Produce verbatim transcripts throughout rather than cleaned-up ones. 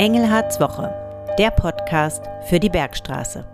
Engelhards Woche, der Podcast für die Bergstraße.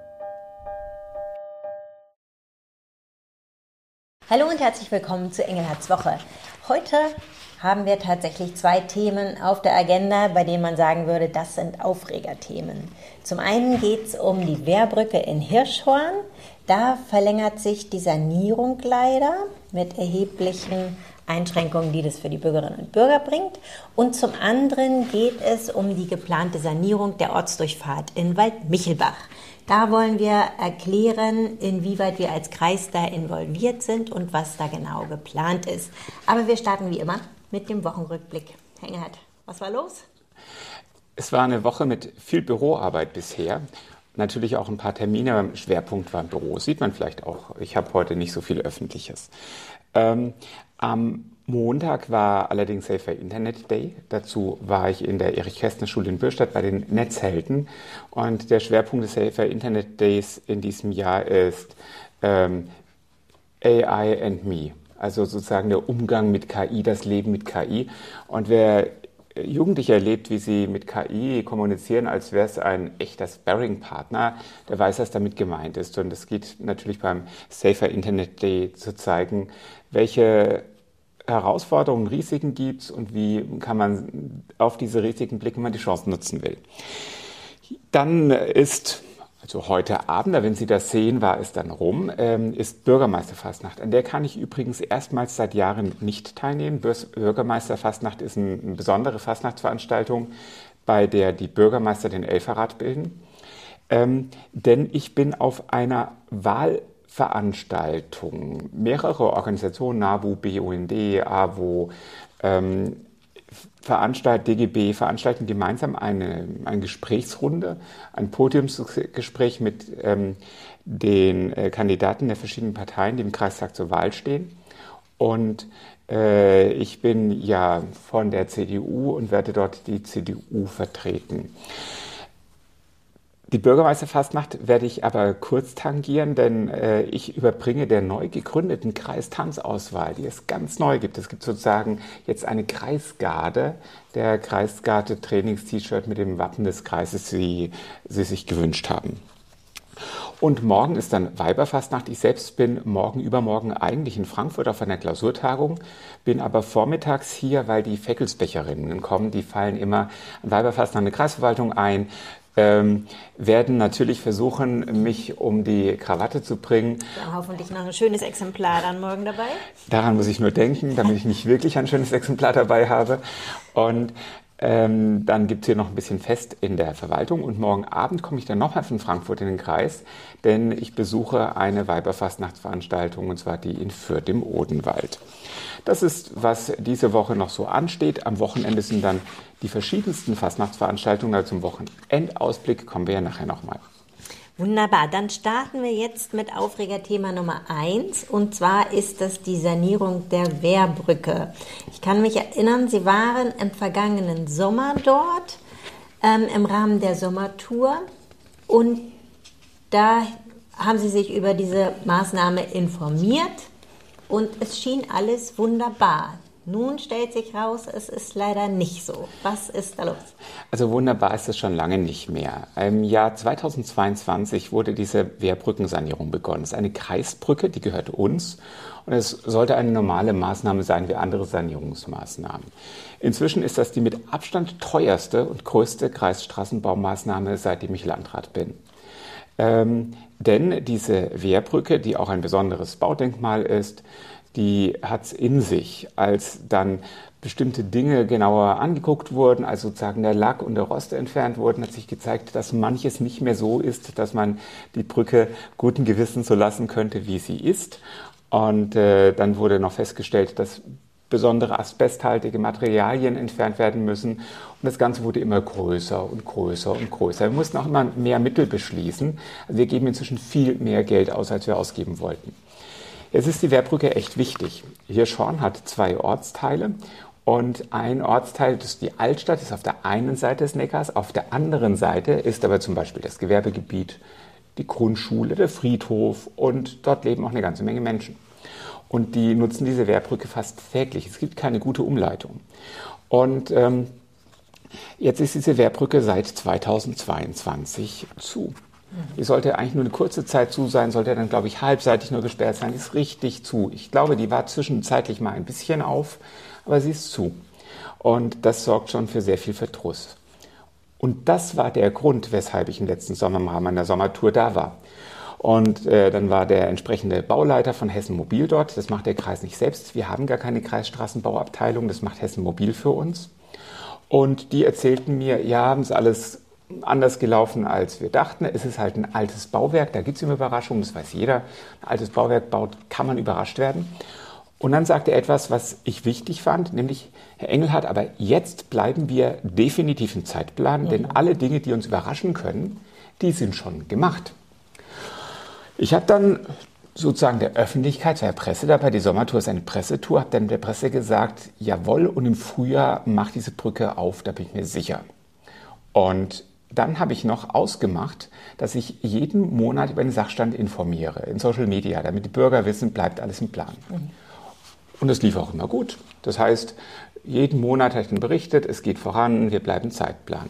Hallo und herzlich willkommen zu Engelhards Woche. Heute haben wir tatsächlich zwei Themen auf der Agenda, bei denen man sagen würde, das sind Aufregerthemen. Zum einen geht es um die Wehrbrücke in Hirschhorn. Da verlängert sich die Sanierung leider mit erheblichen Einschränkungen, die das für die Bürgerinnen und Bürger bringt. Und zum anderen geht es um die geplante Sanierung der Ortsdurchfahrt in Waldmichelbach. Da wollen wir erklären, inwieweit wir als Kreis da involviert sind und was da genau geplant ist. Aber wir starten wie immer mit dem Wochenrückblick. Herr Engelhardt, was war los? Es war eine Woche mit viel Büroarbeit bisher. Natürlich auch ein paar Termine, aber Schwerpunkt war im Büro. Sieht man vielleicht auch. Ich habe heute nicht so viel Öffentliches. Ähm, am Montag war allerdings Safer Internet Day. Dazu war ich in der Erich-Kästner-Schule in Bürstadt bei den Netzhelden. Und der Schwerpunkt des Safer Internet Days in diesem Jahr ist ähm, A I and Me. Also sozusagen der Umgang mit K I, das Leben mit K I. Und wer Jugendliche erlebt, wie sie mit K I kommunizieren, als wäre es ein echter Sparring-Partner, der weiß, was damit gemeint ist. Und es geht natürlich beim Safer Internet Day zu zeigen, welche Herausforderungen, Risiken gibt es und wie kann man auf diese Risiken blicken, wenn man die Chancen nutzen will. Dann ist, also heute Abend, wenn Sie das sehen, war es dann rum, ist Bürgermeisterfastnacht. An der kann ich übrigens erstmals seit Jahren nicht teilnehmen. Bürgermeisterfastnacht ist eine besondere Fastnachtsveranstaltung, bei der die Bürgermeister den Elferrat bilden. Ähm, denn ich bin auf einer Wahlveranstaltung. Mehrere Organisationen, NABU, B U N D, A W O, ähm, veranstalten, D G B veranstalten gemeinsam eine, eine Gesprächsrunde, ein Podiumsgespräch mit ähm, den äh, Kandidaten der verschiedenen Parteien, die im Kreistag zur Wahl stehen. Und äh, ich bin ja von der C D U und werde dort die C D U vertreten. Die Bürgermeisterfastnacht werde ich aber kurz tangieren, denn äh, ich überbringe der neu gegründeten Kreistanzauswahl, die es ganz neu gibt. Es gibt sozusagen jetzt eine Kreisgarde, der Kreisgarde-Trainings-T-Shirt mit dem Wappen des Kreises, wie sie sich gewünscht haben. Und morgen ist dann Weiberfastnacht. Ich selbst bin morgen, übermorgen eigentlich in Frankfurt auf einer Klausurtagung, bin aber vormittags hier, weil die Feckelsbecherinnen kommen. Die fallen immer an Weiberfastnacht in die Kreisverwaltung ein. Ähm, werden natürlich versuchen, mich um die Krawatte zu bringen. Ja, hoffentlich noch ein schönes Exemplar dann morgen dabei. Daran muss ich nur denken, damit ich nicht wirklich ein schönes Exemplar dabei habe. Und ähm, dann gibt es hier noch ein bisschen Fest in der Verwaltung. Und morgen Abend komme ich dann nochmal von Frankfurt in den Kreis, denn ich besuche eine Weiberfastnachtsveranstaltung, und zwar die in Fürth im Odenwald. Das ist, was diese Woche noch so ansteht. Am Wochenende sind dann die verschiedensten Fastnachtsveranstaltungen. Also zum Wochenendausblick kommen wir ja nachher nochmal. Wunderbar, dann starten wir jetzt mit Aufregerthema Nummer eins. Und zwar ist das die Sanierung der Wehrbrücke. Ich kann mich erinnern, Sie waren im vergangenen Sommer dort, ähm, im Rahmen der Sommertour. Und da haben Sie sich über diese Maßnahme informiert. Und es schien alles wunderbar. Nun stellt sich raus, es ist leider nicht so. Was ist da los? Also wunderbar ist es schon lange nicht mehr. Im Jahr zweitausendzweiundzwanzig wurde diese Wehrbrückensanierung begonnen. Es ist eine Kreisbrücke, die gehört uns. Und es sollte eine normale Maßnahme sein wie andere Sanierungsmaßnahmen. Inzwischen ist das die mit Abstand teuerste und größte Kreisstraßenbaumaßnahme, seitdem ich Landrat bin. Ähm, denn diese Wehrbrücke, die auch ein besonderes Baudenkmal ist, die hat es in sich. Als dann bestimmte Dinge genauer angeguckt wurden, also sozusagen der Lack und der Rost entfernt wurden, hat sich gezeigt, dass manches nicht mehr so ist, dass man die Brücke guten Gewissens so lassen könnte, wie sie ist. Und äh, dann wurde noch festgestellt, dass besondere asbesthaltige Materialien entfernt werden müssen. Und das Ganze wurde immer größer und größer und größer. Wir mussten auch immer mehr Mittel beschließen. Also wir geben inzwischen viel mehr Geld aus, als wir ausgeben wollten. Jetzt ist die Wehrbrücke echt wichtig. Hirschhorn hat zwei Ortsteile. Und ein Ortsteil, das ist die Altstadt, ist auf der einen Seite des Neckars. Auf der anderen Seite ist aber zum Beispiel das Gewerbegebiet, die Grundschule, der Friedhof. Und dort leben auch eine ganze Menge Menschen. Und die nutzen diese Wehrbrücke fast täglich. Es gibt keine gute Umleitung. Und ähm, Jetzt ist diese Wehrbrücke seit zweitausendzweiundzwanzig zu. Die sollte eigentlich nur eine kurze Zeit zu sein, sollte dann, glaube ich, halbseitig nur gesperrt sein. Die ist richtig zu. Ich glaube, die war zwischenzeitlich mal ein bisschen auf, aber sie ist zu. Und das sorgt schon für sehr viel Verdruss. Und das war der Grund, weshalb ich im letzten Sommer im Rahmen meiner Sommertour da war. Und äh, dann war der entsprechende Bauleiter von Hessen Mobil dort. Das macht der Kreis nicht selbst. Wir haben gar keine Kreisstraßenbauabteilung. Das macht Hessen Mobil für uns. Und die erzählten mir, ja, es ist alles anders gelaufen, als wir dachten. Es ist halt ein altes Bauwerk. Da gibt es immer Überraschungen. Das weiß jeder. Ein altes Bauwerk baut, kann man überrascht werden. Und dann sagte er etwas, was ich wichtig fand, nämlich, Herr Engelhardt, aber jetzt bleiben wir definitiv im Zeitplan, denn alle Dinge, die uns überraschen können, die sind schon gemacht. Ich habe dann sozusagen der Öffentlichkeit, der Presse dabei, die Sommertour ist eine Pressetour, habe dann der Presse gesagt, jawohl, und im Frühjahr macht diese Brücke auf, da bin ich mir sicher. Und dann habe ich noch ausgemacht, dass ich jeden Monat über den Sachstand informiere, in Social Media, damit die Bürger wissen, bleibt alles im Plan. Mhm. Und das lief auch immer gut. Das heißt, jeden Monat habe ich dann berichtet, es geht voran, wir bleiben im Zeitplan.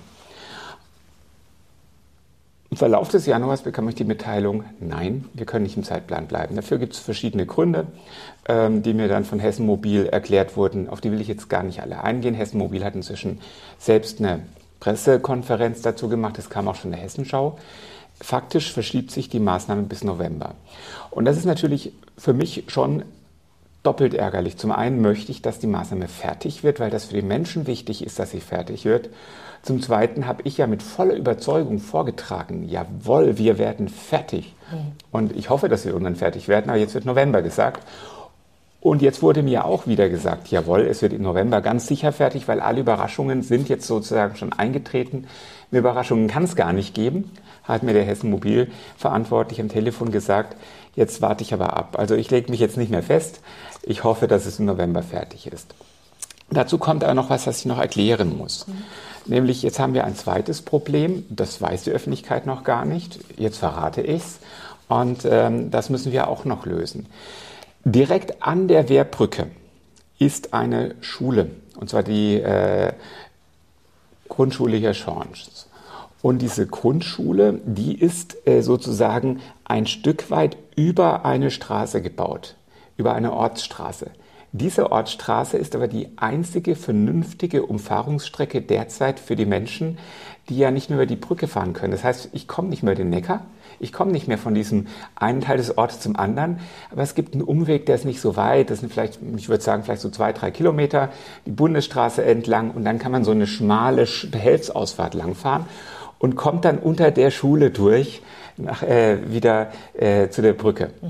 Im Verlauf des Januars bekam ich die Mitteilung, nein, wir können nicht im Zeitplan bleiben. Dafür gibt es verschiedene Gründe, ähm, die mir dann von Hessen Mobil erklärt wurden. Auf die will ich jetzt gar nicht alle eingehen. Hessen Mobil hat inzwischen selbst eine Pressekonferenz dazu gemacht. Das kam auch schon in der Hessenschau. Faktisch verschiebt sich die Maßnahme bis November. Und das ist natürlich für mich schon doppelt ärgerlich. Zum einen möchte ich, dass die Maßnahme fertig wird, weil das für die Menschen wichtig ist, dass sie fertig wird. Zum Zweiten habe ich ja mit voller Überzeugung vorgetragen, jawohl, wir werden fertig. Mhm. Und ich hoffe, dass wir irgendwann fertig werden, aber jetzt wird November gesagt. Und jetzt wurde mir auch wieder gesagt, jawohl, es wird im November ganz sicher fertig, weil alle Überraschungen sind jetzt sozusagen schon eingetreten. Mehr Überraschungen kann es gar nicht geben, hat mir der Hessen Mobil verantwortlich am Telefon gesagt. Jetzt warte ich aber ab. Also ich lege mich jetzt nicht mehr fest. Ich hoffe, dass es im November fertig ist. Dazu kommt aber noch was, was ich noch erklären muss. Mhm. Nämlich, jetzt haben wir ein zweites Problem. Das weiß die Öffentlichkeit noch gar nicht. Jetzt verrate ich es. Und ähm, das müssen wir auch noch lösen. Direkt an der Wehrbrücke ist eine Schule. Und zwar die äh, Grundschule hier Schorns. Und diese Grundschule, die ist äh, sozusagen ein Stück weit über eine Straße gebaut, über eine Ortsstraße. Diese Ortsstraße ist aber die einzige vernünftige Umfahrungsstrecke derzeit für die Menschen, die ja nicht mehr über die Brücke fahren können. Das heißt, ich komme nicht mehr über den Neckar, ich komme nicht mehr von diesem einen Teil des Ortes zum anderen, aber es gibt einen Umweg, der ist nicht so weit, das sind vielleicht, ich würde sagen, vielleicht so zwei, drei Kilometer, die Bundesstraße entlang und dann kann man so eine schmale Behelfsausfahrt langfahren und kommt dann unter der Schule durch, nach, äh, wieder äh, zu der Brücke. Mhm.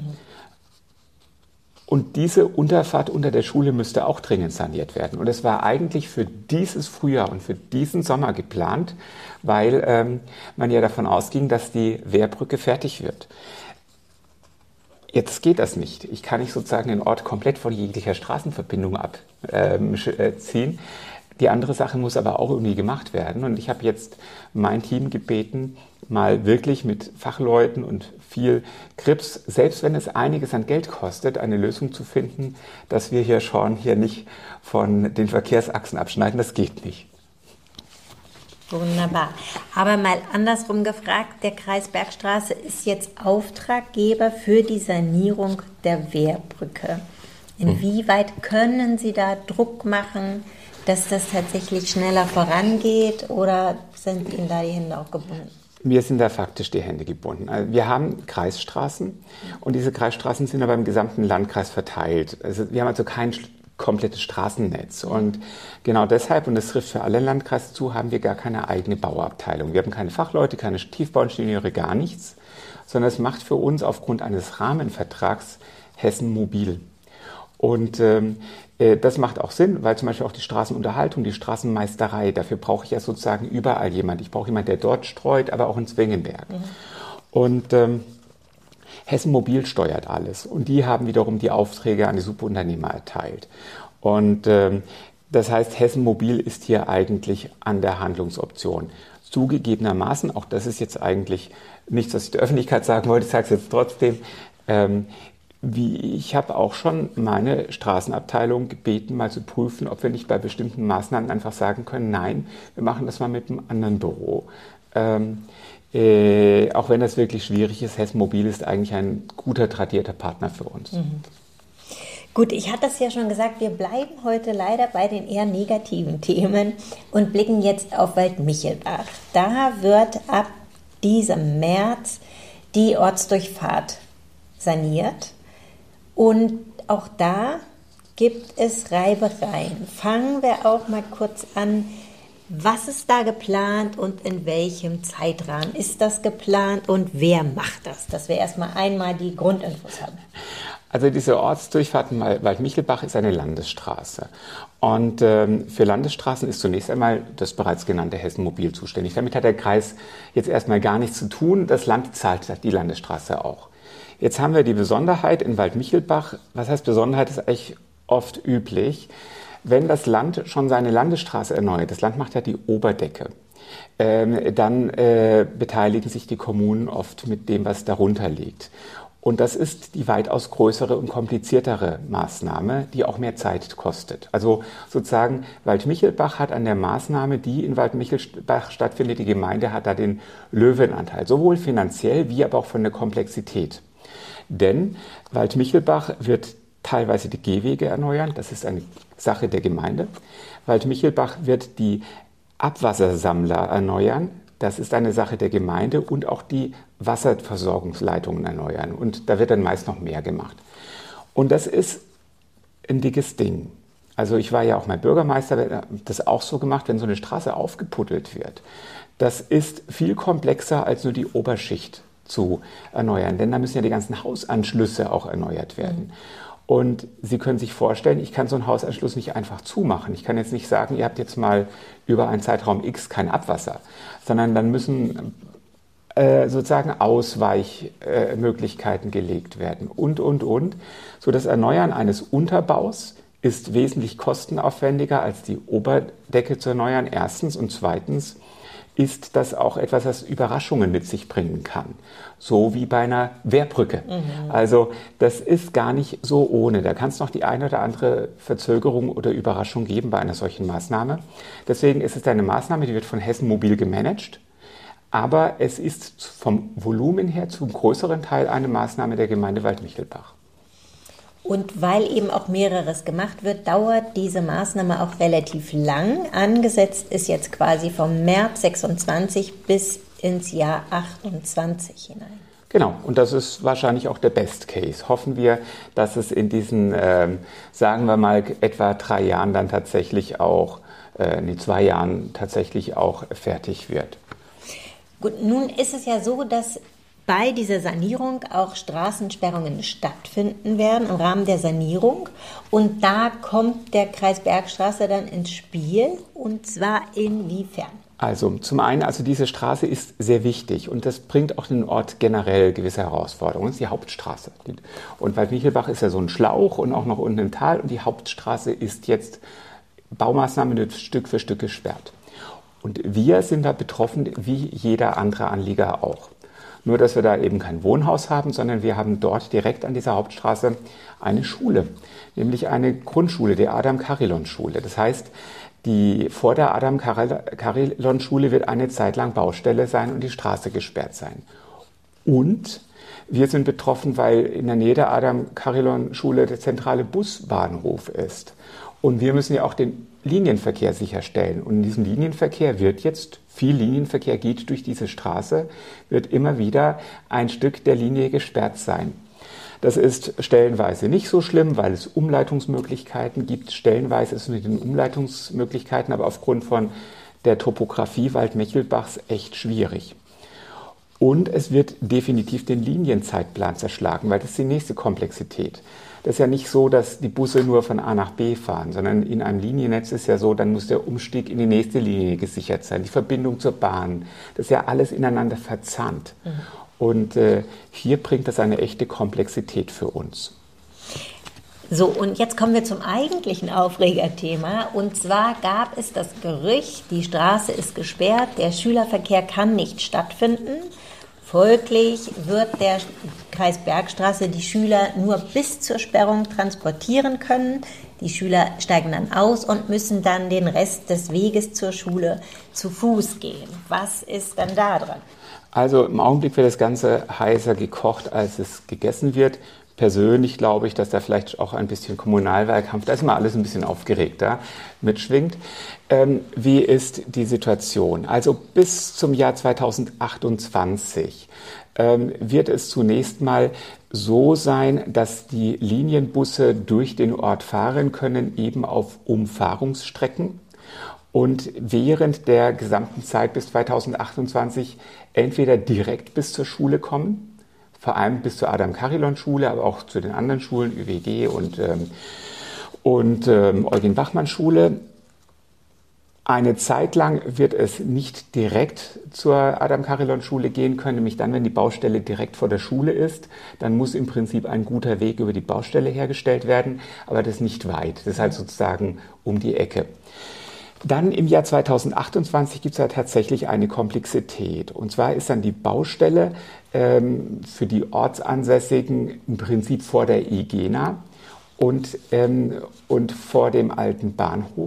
Und diese Unterfahrt unter der Schule müsste auch dringend saniert werden. Und es war eigentlich für dieses Frühjahr und für diesen Sommer geplant, weil ähm, man ja davon ausging, dass die Wehrbrücke fertig wird. Jetzt geht das nicht. Ich kann nicht sozusagen den Ort komplett von jeglicher Straßenverbindung abziehen. Die andere Sache muss aber auch irgendwie gemacht werden. Und ich habe jetzt mein Team gebeten, mal wirklich mit Fachleuten und viel Grips, selbst wenn es einiges an Geld kostet, eine Lösung zu finden, dass wir hier schon hier nicht von den Verkehrsachsen abschneiden. Das geht nicht. Wunderbar. Aber mal andersrum gefragt, der Kreis Bergstraße ist jetzt Auftraggeber für die Sanierung der Wehrbrücke. Inwieweit können Sie da Druck machen, dass das tatsächlich schneller vorangeht, oder sind Ihnen da die Hände auch gebunden? Mir sind da faktisch die Hände gebunden. Also wir haben Kreisstraßen und diese Kreisstraßen sind aber im gesamten Landkreis verteilt. Also wir haben also kein komplettes Straßennetz. Und genau deshalb, und das trifft für alle Landkreise zu, haben wir gar keine eigene Bauabteilung. Wir haben keine Fachleute, keine Tiefbauingenieure, gar nichts, sondern es macht für uns aufgrund eines Rahmenvertrags Hessen Mobil. Und ähm, äh, das macht auch Sinn, weil zum Beispiel auch die Straßenunterhaltung, die Straßenmeisterei, dafür brauche ich ja sozusagen überall jemanden. Ich brauche jemanden, der dort streut, aber auch in Zwingenberg. Mhm. Und ähm, Hessen Mobil steuert alles. Und die haben wiederum die Aufträge an die Subunternehmer erteilt. Und ähm, das heißt, Hessen Mobil ist hier eigentlich an der Handlungsoption. Zugegebenermaßen, auch das ist jetzt eigentlich nichts, was ich der Öffentlichkeit sagen wollte, ich sage es jetzt trotzdem, ähm, Wie, ich habe auch schon meine Straßenabteilung gebeten, mal zu prüfen, ob wir nicht bei bestimmten Maßnahmen einfach sagen können, nein, wir machen das mal mit einem anderen Büro. Ähm, äh, auch wenn das wirklich schwierig ist, Hessen Mobil ist eigentlich ein guter, tradierter Partner für uns. Mhm. Gut, ich hatte es ja schon gesagt, wir bleiben heute leider bei den eher negativen Themen und blicken jetzt auf Waldmichelbach. Da wird ab diesem März die Ortsdurchfahrt saniert und auch da gibt es Reibereien. Fangen wir auch mal kurz an. Was ist da geplant und in welchem Zeitrahmen ist das geplant und wer macht das? Dass wir erstmal einmal die Grundinfos haben. Also diese Ortsdurchfahrt in Waldmichelbach ist eine Landesstraße. Und ähm, für Landesstraßen ist zunächst einmal das bereits genannte Hessen Mobil zuständig. Damit hat der Kreis jetzt erstmal gar nichts zu tun. Das Land zahlt die Landesstraße auch. Jetzt haben wir die Besonderheit in Waldmichelbach. Was heißt Besonderheit? Ist eigentlich oft üblich. Wenn das Land schon seine Landesstraße erneuert, das Land macht ja die Oberdecke, ähm, dann äh, beteiligen sich die Kommunen oft mit dem, was darunter liegt. Und das ist die weitaus größere und kompliziertere Maßnahme, die auch mehr Zeit kostet. Also sozusagen Waldmichelbach hat an der Maßnahme, die in Waldmichelbach stattfindet, die Gemeinde hat da den Löwenanteil, sowohl finanziell wie aber auch von der Komplexität. Denn Waldmichelbach wird teilweise die Gehwege erneuern, das ist eine Sache der Gemeinde. Waldmichelbach wird die Abwassersammler erneuern, das ist eine Sache der Gemeinde, und auch die Wasserversorgungsleitungen erneuern. Und da wird dann meist noch mehr gemacht. Und das ist ein dickes Ding. Also ich war ja auch mal Bürgermeister, das auch so gemacht, wenn so eine Straße aufgepuddelt wird. Das ist viel komplexer als nur die Oberschicht zu erneuern, denn da müssen ja die ganzen Hausanschlüsse auch erneuert werden. Mhm. Und Sie können sich vorstellen, ich kann so einen Hausanschluss nicht einfach zumachen. Ich kann jetzt nicht sagen, ihr habt jetzt mal über einen Zeitraum X kein Abwasser, sondern dann müssen äh, sozusagen Ausweichmöglichkeiten äh, gelegt werden und, und, und. So, das Erneuern eines Unterbaus ist wesentlich kostenaufwendiger als die Oberdecke zu erneuern, erstens. Und zweitens ist das auch etwas, das Überraschungen mit sich bringen kann. So wie bei einer Wehrbrücke. Mhm. Also das ist gar nicht so ohne. Da kann es noch die eine oder andere Verzögerung oder Überraschung geben bei einer solchen Maßnahme. Deswegen ist es eine Maßnahme, die wird von Hessen Mobil gemanagt. Aber es ist vom Volumen her zum größeren Teil eine Maßnahme der Gemeinde Waldmichelbach. Und weil eben auch mehreres gemacht wird, dauert diese Maßnahme auch relativ lang. Angesetzt ist jetzt quasi vom März sechsundzwanzig bis ins Jahr achtundzwanzig hinein. Genau, und das ist wahrscheinlich auch der Best Case. Hoffen wir, dass es in diesen, ähm, sagen wir mal, etwa drei Jahren dann tatsächlich auch, äh, in zwei Jahren tatsächlich auch fertig wird. Gut, nun ist es ja so, dass bei dieser Sanierung auch Straßensperrungen stattfinden werden im Rahmen der Sanierung. Und da kommt der Kreis Bergstraße dann ins Spiel. Und zwar inwiefern? Also zum einen, also diese Straße ist sehr wichtig und das bringt auch den Ort generell gewisse Herausforderungen. Das ist die Hauptstraße. Und Waldmichelbach ist ja so ein Schlauch und auch noch unten im Tal. Und die Hauptstraße ist jetzt Baumaßnahmen wird Stück für Stück gesperrt. Und wir sind da betroffen, wie jeder andere Anlieger auch. Nur, dass wir da eben kein Wohnhaus haben, sondern wir haben dort direkt an dieser Hauptstraße eine Schule, nämlich eine Grundschule, die Adam-Carillon-Schule. Das heißt, die, vor der Adam-Carillon-Schule wird eine Zeit lang Baustelle sein und die Straße gesperrt sein. Und wir sind betroffen, weil in der Nähe der Adam-Carillon-Schule der zentrale Busbahnhof ist. Und wir müssen ja auch den Linienverkehr sicherstellen. Und in diesem Linienverkehr wird jetzt, viel Linienverkehr geht durch diese Straße, wird immer wieder ein Stück der Linie gesperrt sein. Das ist stellenweise nicht so schlimm, weil es Umleitungsmöglichkeiten gibt. Stellenweise ist es mit den Umleitungsmöglichkeiten, aber aufgrund von der Topografie Waldmichelbachs echt schwierig. Und es wird definitiv den Linienzeitplan zerschlagen, weil das ist die nächste Komplexität. Das ist ja nicht so, dass die Busse nur von A nach B fahren, sondern in einem Liniennetz ist ja so, dann muss der Umstieg in die nächste Linie gesichert sein, die Verbindung zur Bahn. Das ist ja alles ineinander verzahnt. Mhm. Und äh, hier bringt das eine echte Komplexität für uns. So, und jetzt kommen wir zum eigentlichen Aufregerthema. Und zwar gab es das Gerücht, die Straße ist gesperrt, der Schülerverkehr kann nicht stattfinden. Folglich wird der Kreis Bergstraße die Schüler nur bis zur Sperrung transportieren können. Die Schüler steigen dann aus und müssen dann den Rest des Weges zur Schule zu Fuß gehen. Was ist dann da dran? Also im Augenblick wird das Ganze heißer gekocht, als es gegessen wird. Persönlich glaube ich, dass da vielleicht auch ein bisschen Kommunalwahlkampf, da ist immer alles ein bisschen aufgeregter, mitschwingt. Ähm, wie ist die Situation? Also bis zum Jahr zweitausendachtundzwanzig ähm, wird es zunächst mal so sein, dass die Linienbusse durch den Ort fahren können, eben auf Umfahrungsstrecken. Und während der gesamten Zeit bis zweitausendachtundzwanzig entweder direkt bis zur Schule kommen, vor allem bis zur Adam-Carillon-Schule, aber auch zu den anderen Schulen, Ü W G und, ähm, und ähm, Eugen-Bachmann-Schule. Eine Zeit lang wird es nicht direkt zur Adam-Carillon-Schule gehen können, nämlich dann, wenn die Baustelle direkt vor der Schule ist. Dann muss im Prinzip ein guter Weg über die Baustelle hergestellt werden, aber das ist nicht weit. Das ist halt sozusagen um die Ecke. Dann im Jahr zweitausendachtundzwanzig gibt es ja tatsächlich eine Komplexität. Und zwar ist dann die Baustelle ähm, für die Ortsansässigen im Prinzip vor der IGENA und, ähm, und vor dem alten Bahnhof.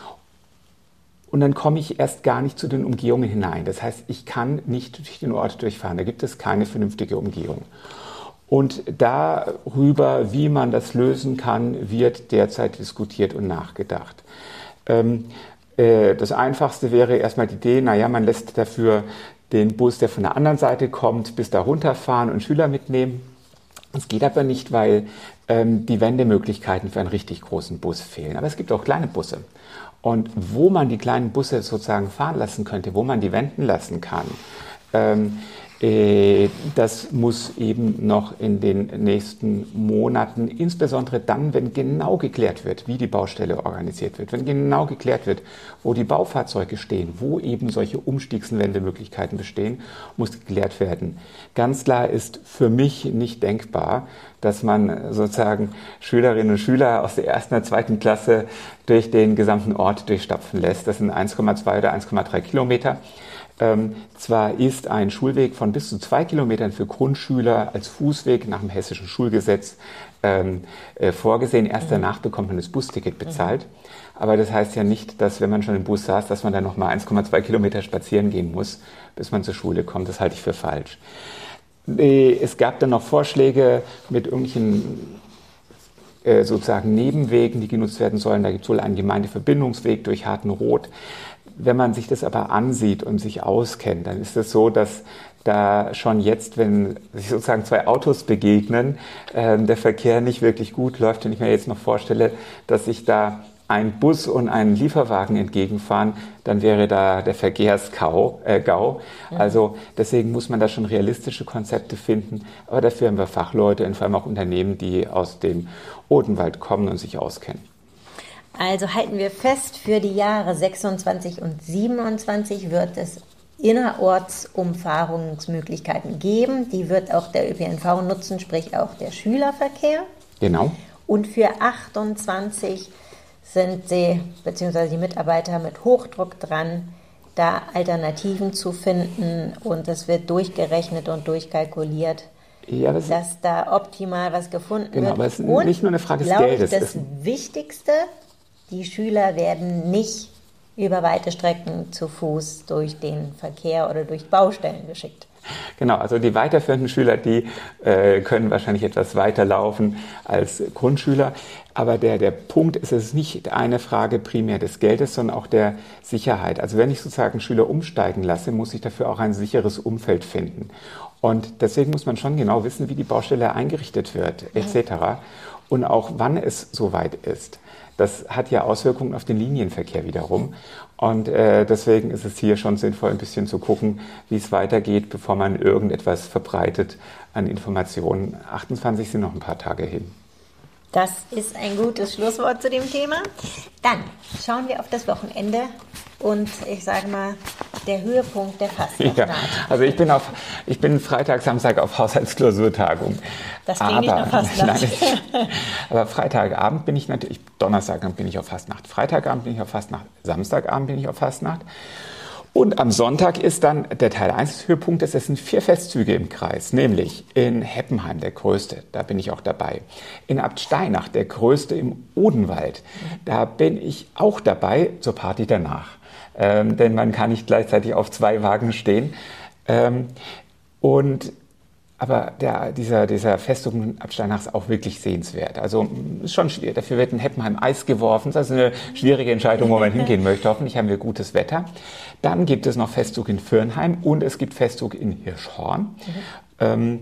Und dann komme ich erst gar nicht zu den Umgehungen hinein. Das heißt, ich kann nicht durch den Ort durchfahren. Da gibt es keine vernünftige Umgehung. Und darüber, wie man das lösen kann, wird derzeit diskutiert und nachgedacht. Ähm, äh, das Einfachste wäre erstmal die Idee, naja, man lässt dafür den Bus, der von der anderen Seite kommt, bis da runterfahren und Schüler mitnehmen. Das geht aber nicht, weil ähm, die Wendemöglichkeiten für einen richtig großen Bus fehlen. Aber es gibt auch kleine Busse. Und wo man die kleinen Busse sozusagen fahren lassen könnte, wo man die wenden lassen kann, ähm, äh, das muss eben noch in den nächsten Monaten, insbesondere dann, wenn genau geklärt wird, wie die Baustelle organisiert wird, wenn genau geklärt wird, wo die Baufahrzeuge stehen, wo eben solche Umstiegs- und Wendemöglichkeiten bestehen, muss geklärt werden. Ganz klar ist für mich nicht denkbar, dass man sozusagen Schülerinnen und Schüler aus der ersten oder zweiten Klasse durch den gesamten Ort durchstapfen lässt. Das sind eins Komma zwei oder eins Komma drei Kilometer. Ähm, zwar ist ein Schulweg von bis zu zwei Kilometern für Grundschüler als Fußweg nach dem hessischen Schulgesetz ähm, äh, vorgesehen. Erst danach bekommt man das Busticket bezahlt. Mhm. Aber das heißt ja nicht, dass, wenn man schon im Bus saß, dass man dann nochmal eins Komma zwei Kilometer spazieren gehen muss, bis man zur Schule kommt. Das halte ich für falsch. Es gab dann noch Vorschläge mit irgendwelchen äh, sozusagen Nebenwegen, die genutzt werden sollen. Da gibt es wohl einen Gemeindeverbindungsweg durch Hartenroth. Wenn man sich das aber ansieht und sich auskennt, dann ist es so, dass da schon jetzt, wenn sich sozusagen zwei Autos begegnen, äh, der Verkehr nicht wirklich gut läuft. Wenn ich mir jetzt noch vorstelle, dass sich da ein Bus und ein Lieferwagen entgegenfahren, dann wäre da der Verkehrsgau. Äh, Gau. Also deswegen muss man da schon realistische Konzepte finden. Aber dafür haben wir Fachleute und vor allem auch Unternehmen, die aus dem Odenwald kommen und sich auskennen. Also halten wir fest, für die Jahre sechsundzwanzig und siebenundzwanzig wird es Innerortsumfahrungsmöglichkeiten geben. Die wird auch der Ö P N V nutzen, sprich auch der Schülerverkehr. Genau. Und für achtundzwanzig sind sie, beziehungsweise die Mitarbeiter, mit Hochdruck dran, da Alternativen zu finden. Und es wird durchgerechnet und durchkalkuliert, ja, das dass da optimal was gefunden genau, wird. Aber es ist und, nicht nur eine Frage des Geldes. Das Wichtigste, die Schüler werden nicht über weite Strecken zu Fuß durch den Verkehr oder durch Baustellen geschickt. Genau, also die weiterführenden Schüler, die äh, können wahrscheinlich etwas weiter laufen als Grundschüler. Aber der, der Punkt ist, es ist nicht eine Frage primär des Geldes, sondern auch der Sicherheit. Also wenn ich sozusagen Schüler umsteigen lasse, muss ich dafür auch ein sicheres Umfeld finden. Und deswegen muss man schon genau wissen, wie die Baustelle eingerichtet wird, et cetera. Und auch wann es soweit ist. Das hat ja Auswirkungen auf den Linienverkehr wiederum. Und äh, deswegen ist es hier schon sinnvoll, ein bisschen zu gucken, wie es weitergeht, bevor man irgendetwas verbreitet an Informationen. achtundzwanzig sind noch ein paar Tage hin. Das ist ein gutes Schlusswort zu dem Thema. Dann schauen wir auf das Wochenende und ich sage mal, der Höhepunkt der Fastnacht. Ja, also ich bin, auf, ich bin Freitag, Samstag auf Haushaltsklausurtagung. Das klingt nicht nach Fastnacht. Nein, aber Freitagabend bin ich natürlich, Donnerstagabend bin ich auf Fastnacht, Freitagabend bin ich auf Fastnacht, Samstagabend bin ich auf Fastnacht. Und am Sonntag ist dann der Teil eins des Höhepunktes. Es sind vier Festzüge im Kreis, nämlich in Heppenheim, der größte, da bin ich auch dabei. In Abt Steinach, der größte im Odenwald, da bin ich auch dabei zur Party danach. Ähm, denn man kann nicht gleichzeitig auf zwei Wagen stehen. Ähm, und Aber der, dieser, dieser Festzug in Abt Steinach ist auch wirklich sehenswert. Also ist schon schwierig. Dafür wird in Heppenheim Eis geworfen. Das ist eine schwierige Entscheidung, wo man hingehen möchte. Hoffentlich haben wir gutes Wetter. Dann gibt es noch Festzug in Firnheim und es gibt Festzug in Hirschhorn. Mhm. Ähm,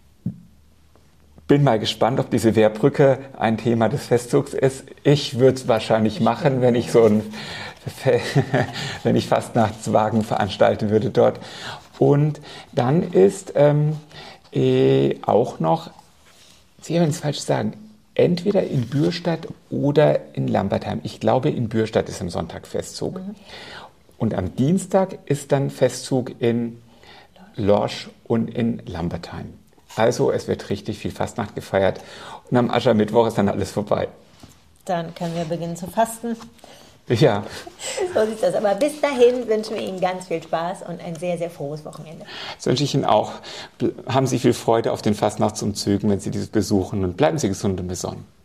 bin mal gespannt, ob diese Wehrbrücke ein Thema des Festzugs ist. Ich würde es wahrscheinlich machen, wenn ich so ein wenn ich Fastnachtswagen veranstalten würde dort. Und dann ist ähm, äh, auch noch, ich will es falsch sagen, entweder in Bürstadt oder in Lambertheim. Ich glaube, in Bürstadt ist am Sonntag Festzug. Mhm. Und am Dienstag ist dann Festzug in Lorsch und in Lambertheim. Also es wird richtig viel Fastnacht gefeiert. Und am Aschermittwoch ist dann alles vorbei. Dann können wir beginnen zu fasten. Ja. So sieht das. Aber bis dahin wünschen wir Ihnen ganz viel Spaß und ein sehr, sehr frohes Wochenende. Das wünsche ich Ihnen auch. Haben Sie viel Freude auf den Fastnachtsumzügen, wenn Sie dieses besuchen, und bleiben Sie gesund und besonnen.